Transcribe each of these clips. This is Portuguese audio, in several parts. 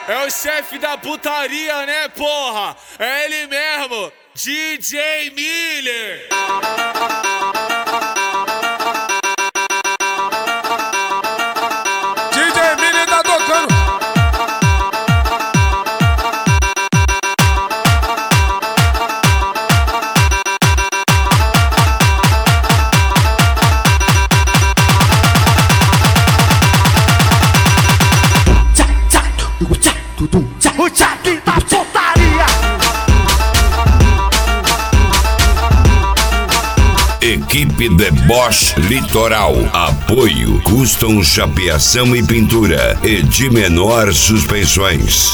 É o chefe da putaria, né, porra? É ele mesmo, DJ Miller. DJ Miller tá tocando. O Jack da putaria. Equipe Deboche Litoral. Apoio Custom Chapeação e Pintura e de menor suspeições.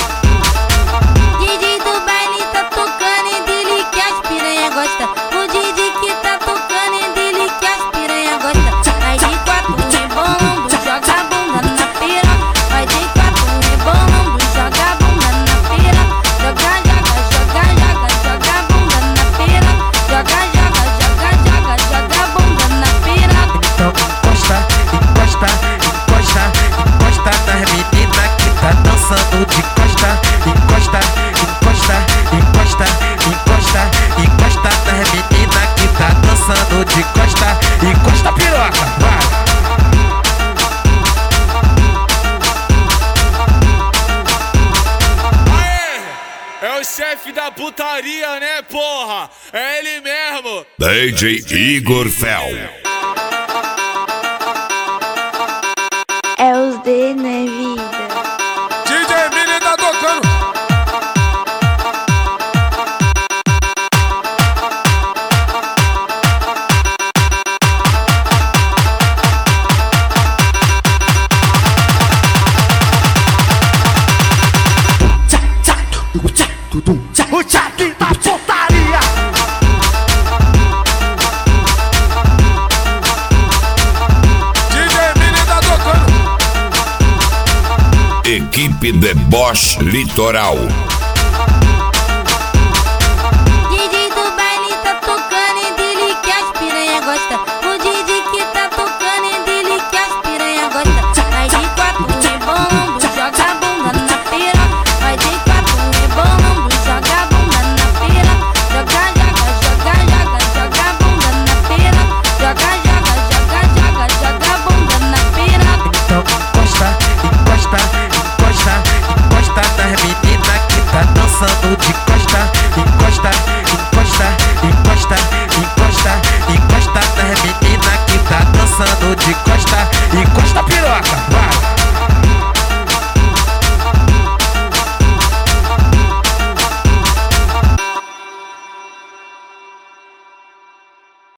DJ do baile tá tocando e dele que as piranha gosta. O DJ que tá tocando e dele que as piranha gosta. Vai de quatro rebolando, joga a bunda na pira. Vai de quatro rebolando, joga a bunda na pira. Joga, joga, joga, joga, joga a bunda na pira. Joga, joga, joga, joga, joga a bunda na pira. Então encosta, encosta, encosta, encosta nas meninas que tá dançando de costa. Encosta, encosta, encosta, encosta, encosta nas meninas que tá dançando de costa. Encosta a piroca, vai. É o chefe da putaria, né, porra? É ele mesmo. DJ Igor Fel. É os D, né, vida? DJ Miller tá tocando. O Jack da putaria. DJ Miller tá tocando. Equipe Deboche Litoral.